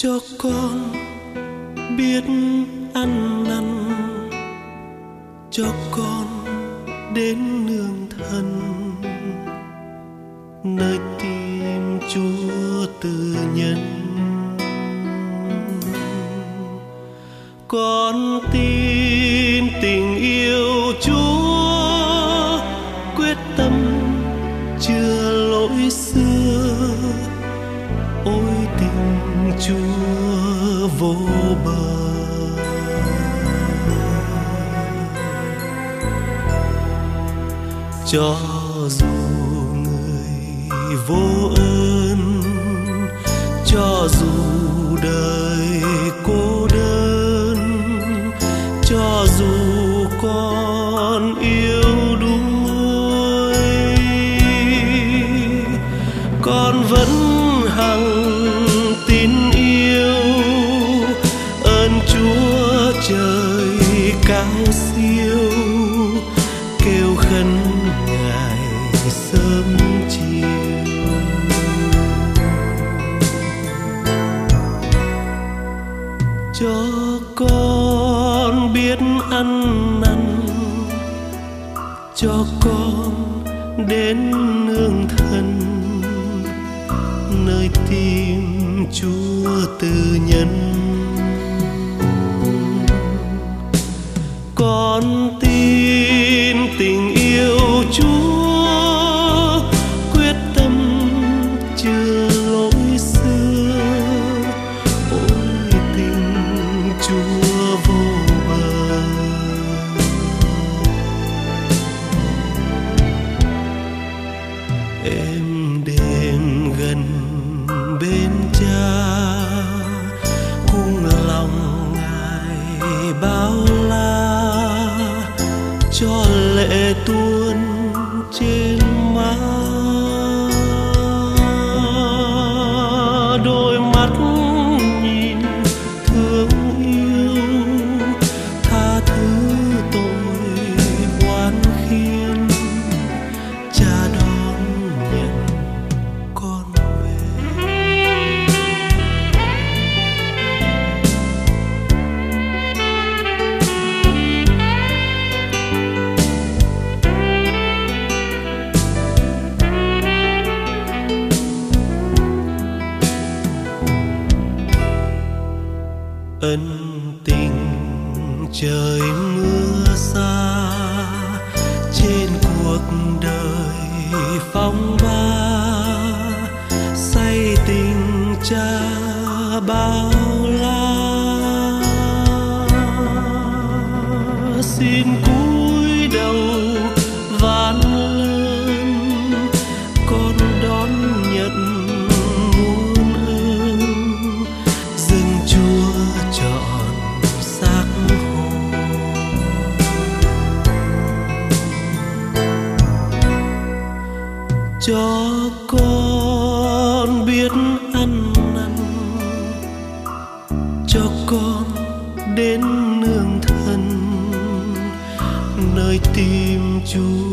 cho con biết ăn năn, cho con đến nương thân, nơi tim Chúa từ nhân. Con tin tình yêu Chúa, quyết tâm chưa lỗi xưa. Ôi tình Chúa vô bờ, cho dù người vô ơn, cho dù đời cô đơn, cho dù con yêu đuối, con vẫn hằng tin yêu ơn Chúa trời cao siêu, kêu khấn Ngài sớm chiều. Cho con biết ăn năn, cho con đến nương thân, nơi tim Chúa từ nhân. Con tin tình yêu Chúa, quyết tâm chưa lỗi xưa. Ôi tình Chúa vô bờ, êm đềm gần bên Cha, cung lòng Ngài bao la, cho lệ tuôn trên má. Đôi mắt nhìn thương yêu, tha thứ tội oan khiên, Cha đón nhận con về. Ân tình trời mưa xa, trên cuộc đời phong ba, say tình Cha bao la. Xin cúi đầu vạn lần, con đón nhận muôn ơn, dâng Chúa trọn xác hồn. Cho con biết ăn năn, cho con đến nương thân, nơi tim Chúa